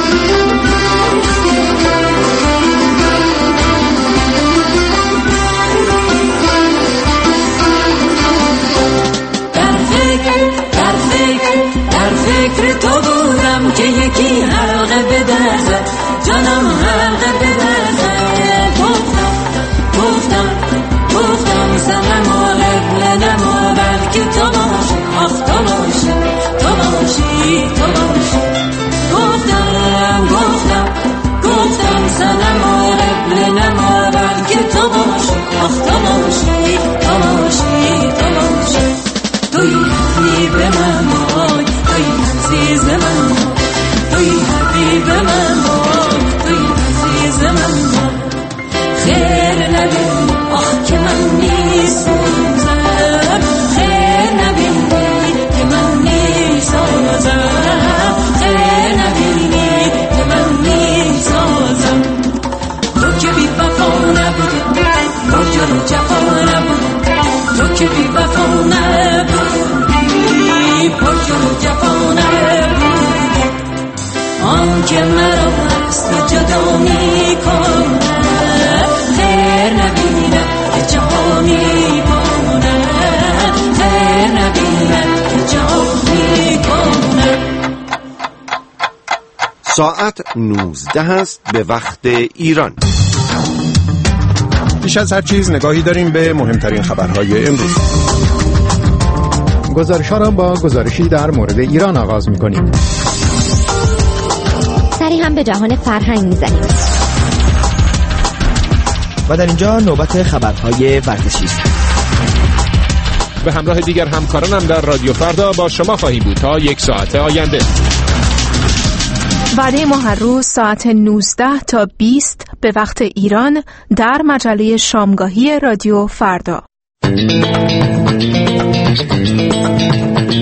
در فکر در فکر در فکر تو بودم که یکی حلقه بدرزد، جانم حلقه بدرزد. گفتم گفتم گفتم سنما قبل نما، بلکه تو باشی، آخ تو باشی، تو باشی، تو باشی. گفتم گفتم گفتم سنما قبل نما، بلکه تو باشی، آخ تو باشی، تو باشی، تو باشی. توی حبیب من وای، توی عزیز من وای، توی حبیب من وای، توی عزیز من وای. خیر نبینی آخ که من نیسوزم، خیر نبینی که من نیسازم، خیر نبینی که من نیسازم. تو که بی وفا نبودی، خرج و جفا نبودی، تو که بی وفا نبودی، خرج و جفا نبودی. آن که مرا از تو جدا میکنه، خیر نبینه که چه ها میکنه، خیر نبینه که چه ها میکنه. ساعت نوزده است به وقت ایران. پیش از هر چیز نگاهی داریم به مهمترین خبرهای امروز. گزارش‌ها را با گزارشی در مورد ایران آغاز می‌کنیم. سری هم به جهان فرهنگ می‌زنیم. و در اینجا نوبت خبرهای ورزشی است. به همراه دیگر همکارانم در رادیو فردا با شما خواهیم بود تا یک ساعت آینده. وعده ما هر روز ساعت نوزده تا بیست به وقت ایران در مجله شامگاهی رادیو فردا.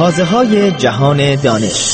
تازه‌های جهان دانش.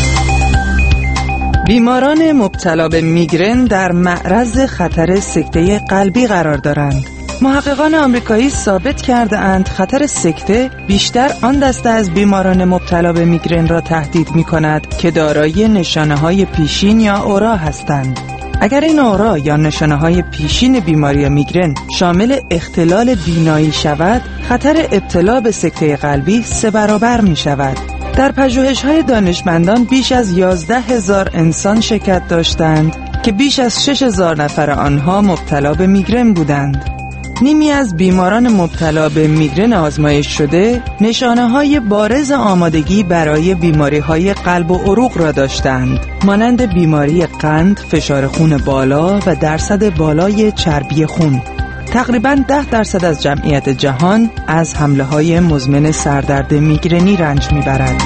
بیماران مبتلا به میگرن در معرض خطر سکته قلبی قرار دارند. محققان آمریکایی ثابت کرده اند خطر سکته بیشتر آن دسته از بیماران مبتلا به میگرن را تهدید می کند که دارای نشانه های پیشین یا اورا هستند. اگر این اورا یا نشانه های پیشین بیماری میگرن شامل اختلال بینایی شود، خطر ابتلا به سکته قلبی سه برابر می شود. در پژوهش‌های دانشمندان بیش از یازده هزار انسان شرکت داشتند که بیش از شش هزار نفر آنها مبتلا به میگرن بودند. نیمی از بیماران مبتلا به میگرن آزمایش شده نشانه‌های بارز آمادگی برای بیماری‌های قلب و عروق را داشتند، مانند بیماری قند، فشار خون بالا و درصد بالای چربی خون. تقریباً ده درصد از جمعیت جهان از حمله‌های مزمن سردرد میگرنی رنج می‌برد.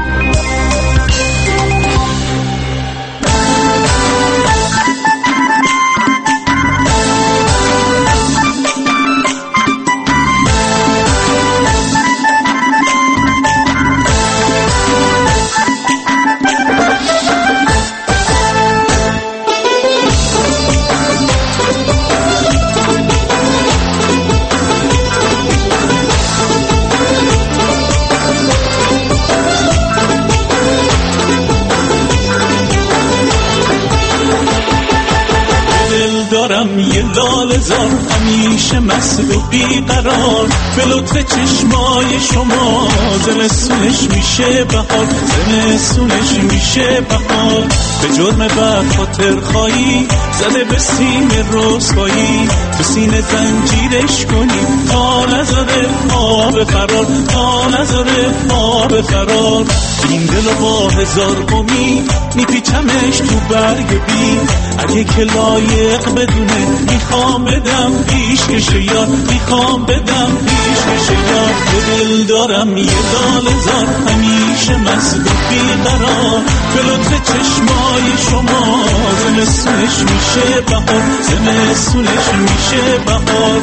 دارم یه لال زار همیشه مست و بیقرار، به لطف چشمای شما زمستونش میشه بهار، زمستونش میشه بهار. به جرم بد خاطر خواهی زده به سینه رسوایی، به سینه زنجیرش کنی تا نذاره پا به فرار، تا نذاره پا به فرار. این دل با هزار قمی میپیچمش تو برگ بی، اگه که لایق بدونه میخوام بدم پیش کشه یار، میخوام بدم پیش کشه یار. به دل دارم یه دال زار همیشه مست و بیقرار، به لطف چشمای شما زمستونش میشه بهار، زمستونش میشه بهار.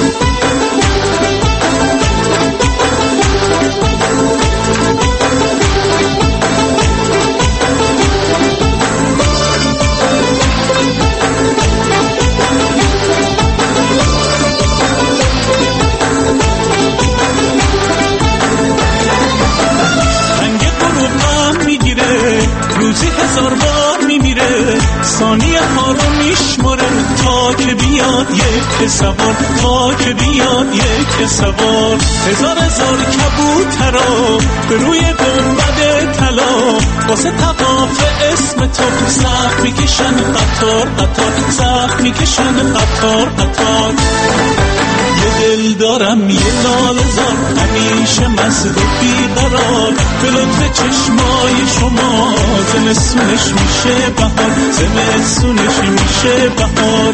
روزی هزار بار میمیره، ثانیه ها رو میشماره تا که بیاد یک سوار، تا که بیاد یک سوار. هزار هزار کبوترا به روی گنبد طلا واسه طواف اسم تو سخت میکشن قطار قطار، سخت میکشن قطار قطار. یه دل دارم یه لال زار همیشه مست و بیقرار، به لطف چشمای شما زمستونش میشه بهار، زمستونش میشه بهار.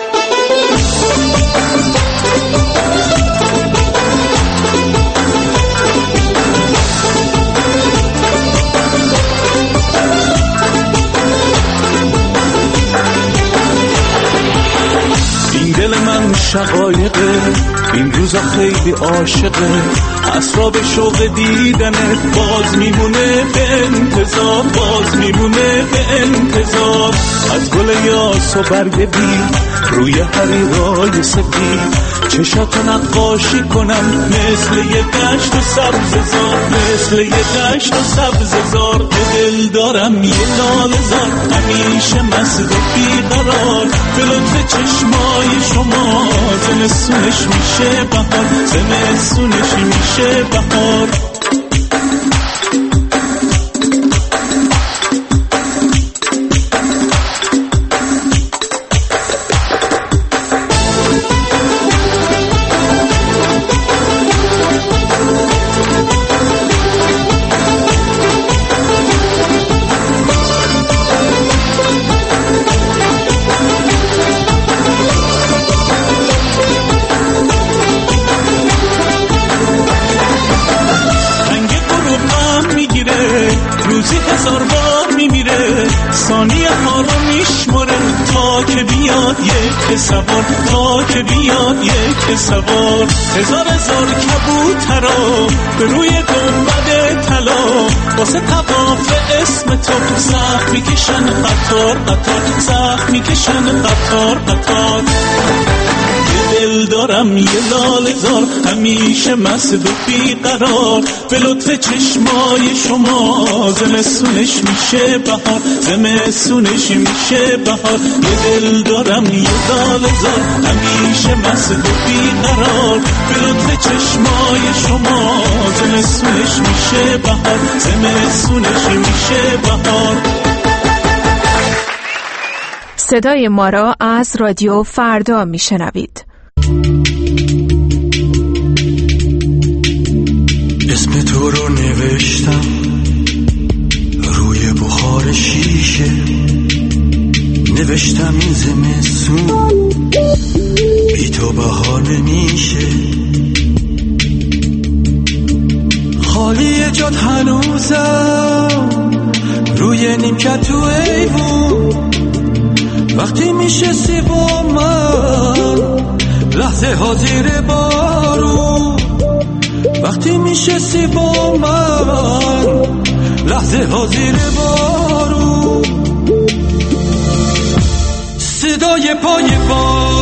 این دل من شقایقه، این روزا خیلی عاشقه، اسراب شوق دیدنت باز میمونه به انتظار، باز میمونه به انتظار. از گل یاس و برگ بی روی حریرای سفید چشاتو نقاشی کنم مثل یه دشت و سبز زار، مثل یه دشت و سبز زار. به دل دارم یه لال زار همیشه مست و بیقرار، به لطف چشمای شما زمستونش میشه بهار، زمستونش میشه بهار. روزی هزار بار میمیره، ثانیه ها رو میشماره تا که بیاد یک سوار، تا که بیاد یک سوار. هزار هزار کبوترا به روی گنبد طلا واسه تواف اسم تو سخت میکشن قطار قطار سخت میکشن قطار قطار یه دل دارم یه لاله زار همیشه مست و بیقرار به لطف چشمای شما زمستونش میشه بهار زمستونش میشه بهار یه دل دارم یه لاله زار همیشه مست و بیقرار به لطف چشمای شما زمستونش میشه بهار زمستونش میشه بهار. صدای ما را از رادیو فردا میشنوید. اسم تو رو نوشتم روی بخار شیشه، نوشتم این زمستون بی تو بهار نمیشه، خالی جات هنوزم روی نیمکت تو ایوون، وقتی میشستی با من لحظه ها زیر بارون، وقتی میشستی با من لحظه ها زیر بارون، صدای پای بارون